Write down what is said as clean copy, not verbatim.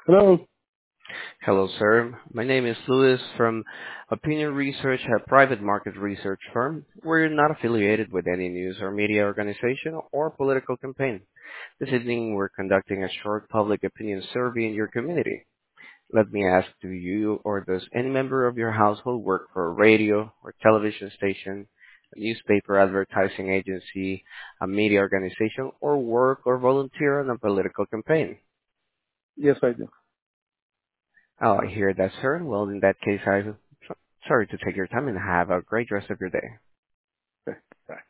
Hello. Hello, sir. My name is Louis from Opinion Research, a private market research firm. We're not affiliated with any news or media organization or political campaign. This evening, we're conducting a short public opinion survey in your community. Let me ask, do you or does any member of your household work for a radio or television station, a newspaper advertising agency, a media organization, or work or volunteer on a political campaign? Yes, I do. Oh, I hear that, sir. Well, in that case, I'm sorry to take your time and have a great rest of your day. Okay. Bye.